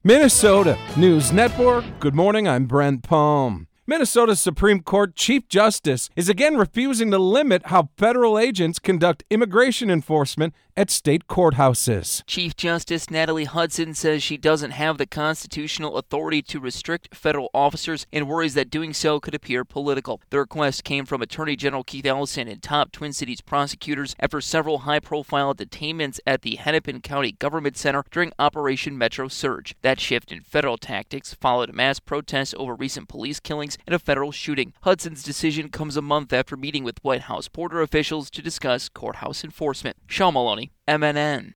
Minnesota News Network. Good morning, I'm Brent Palm. Minnesota's Supreme Court Chief Justice is again refusing to limit how federal agents conduct immigration enforcement at state courthouses. Chief Justice Natalie Hudson says she doesn't have the constitutional authority to restrict federal officers and worries that doing so could appear political. The request came from Attorney General Keith Ellison and top Twin Cities prosecutors after several high-profile detainments at the Hennepin County Government Center during Operation Metro Surge. That shift in federal tactics followed a mass protest over recent police killings and a federal shooting. Hudson's decision comes a month after meeting with White House border officials to discuss courthouse enforcement. Sean Maloney, MNN.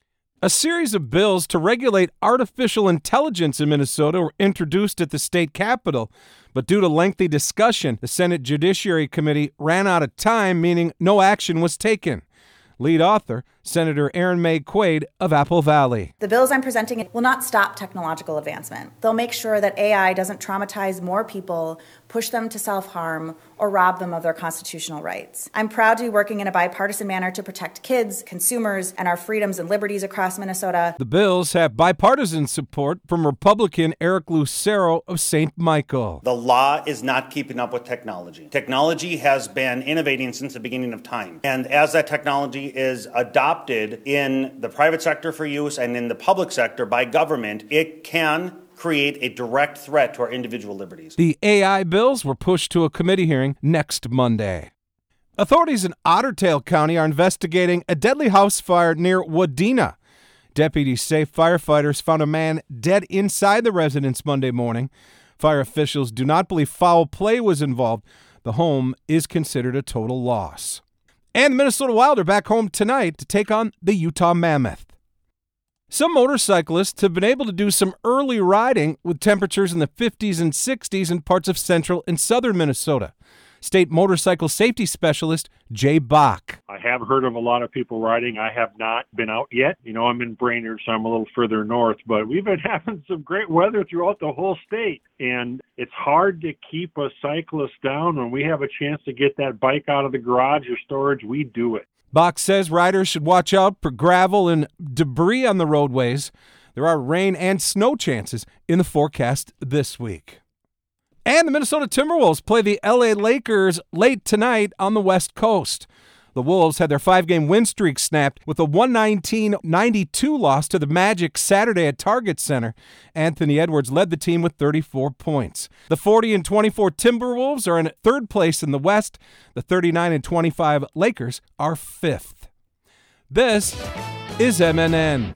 A series of bills to regulate artificial intelligence in Minnesota were introduced at the state capitol, but due to lengthy discussion, the Senate Judiciary Committee ran out of time, meaning no action was taken. Lead author, Senator Erin May Quaid of Apple Valley. The bills I'm presenting will not stop technological advancement. They'll make sure that AI doesn't traumatize more people, push them to self-harm, or rob them of their constitutional rights. I'm proud to be working in a bipartisan manner to protect kids, consumers, and our freedoms and liberties across Minnesota. The bills have bipartisan support from Republican Eric Lucero of St. Michael. The law is not keeping up with technology. Technology has been innovating since the beginning of time. And as that technology is adopted in the private sector for use and in the public sector by government, it can create a direct threat to our individual liberties. The AI bills were pushed to a committee hearing next Monday. Authorities in Otter Tail County are investigating a deadly house fire near Wadena. Deputies say firefighters found a man dead inside the residence Monday morning. Fire officials do not believe foul play was involved. The home is considered a total loss. And the Minnesota Wild are back home tonight to take on the Utah Mammoth. Some motorcyclists have been able to do some early riding with temperatures in the 50s and 60s in parts of central and southern Minnesota. State motorcycle safety specialist Jay Bach. I have heard of a lot of people riding. I have not been out yet. I'm in Brainerd, so I'm a little further north, but we've been having some great weather throughout the whole state. And it's hard to keep a cyclist down. When we have a chance to get that bike out of the garage or storage, we do it. Bach says riders should watch out for gravel and debris on the roadways. There are rain and snow chances in the forecast this week. And the Minnesota Timberwolves play the LA Lakers late tonight on the West Coast. The Wolves had their 5-game win streak snapped with a 119-92 loss to the Magic Saturday at Target Center. Anthony Edwards led the team with 34 points. The 40-24 Timberwolves are in third place in the West. The 39-25 Lakers are fifth. This is MNN.